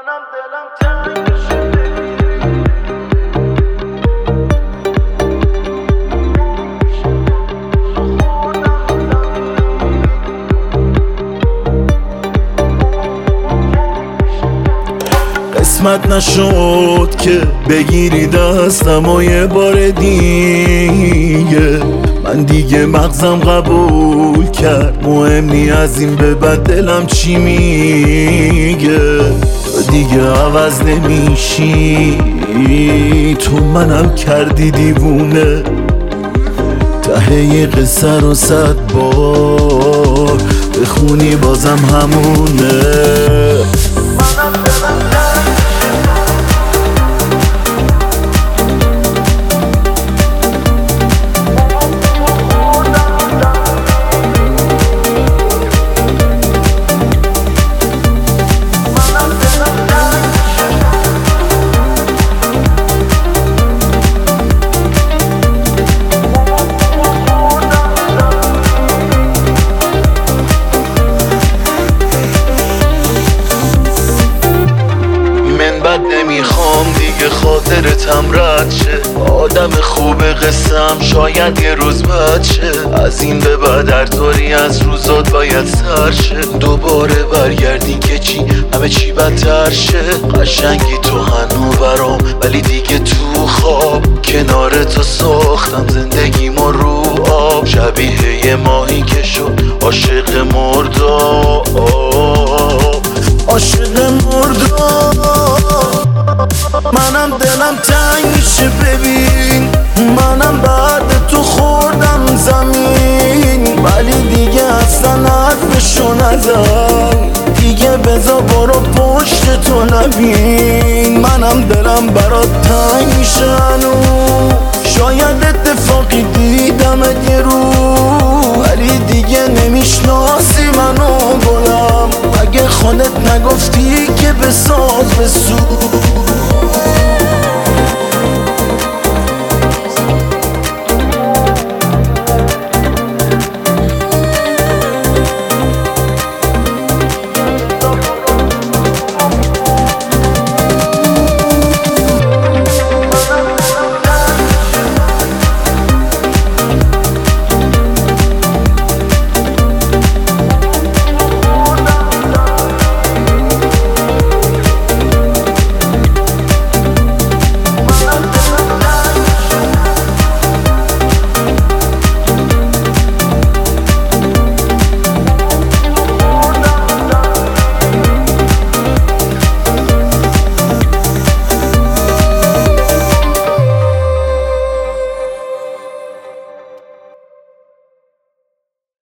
منم دلم تنگ میشه. قسمت نشد که بگیری دستم و یه بار دیگه، من دیگه مغزم قبول کرد مهم نی از این به بعد دلم چی میگه. تو دیگه عوض نمیشی، تو منم کردی دیوونه، ته یه قصه رو 100 بار بخونی بازم همونه. منم دلم تنگ نمیخوام دیگه خاطرتم رد شه، آدم خوب قسم شاید یه روز بد شه. از این به بعد هر طوری از روزات باید سر شه، دوباره برگردی که چی همه چی بدتر شه. قشنگی تو هنو برام ولی دیگه تو خواب، کنار تو ساختم زندگیمو رو آب، شبیه یه ماهی که شد عاشق مرداب، عاشق مرداب. منم دلم تنگ میشه ببین، منم بعد تو خوردم زمین، ولی دیگه اصلا حرفشو نزن، دیگه بذار برو پشت تو نبین. منم دلم برات تنگ میشه هنوز، شاید اتفاقی دیدمت یه رو، ولی دیگه نمیشناسی منو گلم، اگه خودت نگفتی که بساز بسو.